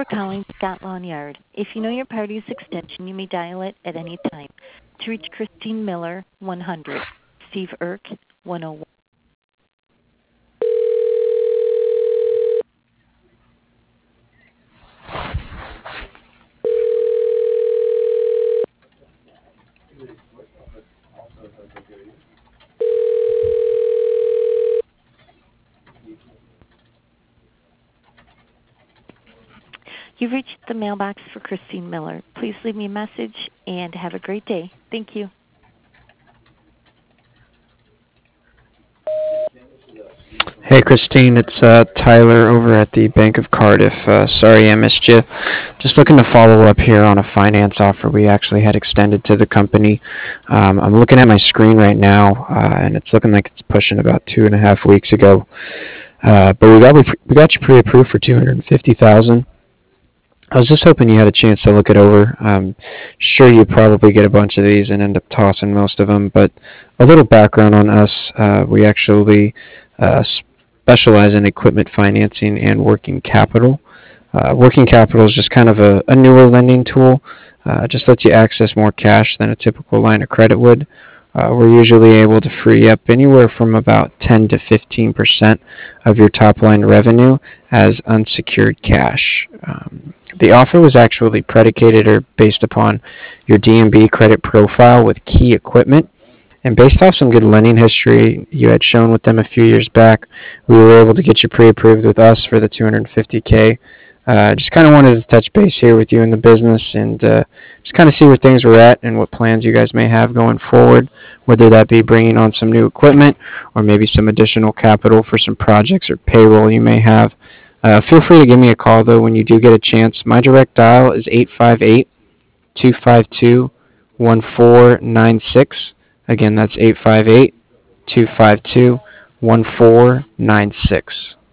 for calling Scott Lawn Yard. If you know your party's extension, you may dial it at any time. To reach Christine Miller, 100. Steve Irk, 101. You've reached the mailbox for Christine Miller. Please leave me a message and have a great day. Thank you. Hey Christine, it's Tyler over at the Bank of Cardiff. Sorry I missed you. Just looking to follow up here on a finance offer we actually had extended to the company. I'm looking at my screen right now, and it's looking like it's pushing about 2.5 weeks ago. But we got you pre-approved for $250,000. I was just hoping you had a chance to look it over. Sure, you probably get a bunch of these and end up tossing most of them, but a little background on us. We actually specialize in equipment financing and working capital. Working capital is just kind of a newer lending tool. Just lets you access more cash than a typical line of credit would. We're usually able to free up anywhere from about 10 to 15% of your top line revenue as unsecured cash. The offer was actually predicated or based upon your D&B credit profile with key equipment. And based off some good lending history you had shown with them a few years back, we were able to get you pre-approved with us for the $250K. Just kind of wanted to touch base here with you in the business and just kind of see where things were at and what plans you guys may have going forward, whether that be bringing on some new equipment or maybe some additional capital for some projects or payroll you may have. Feel free to give me a call, though, when you do get a chance. My direct dial is 858-252-1496. Again, that's 858-252-1496.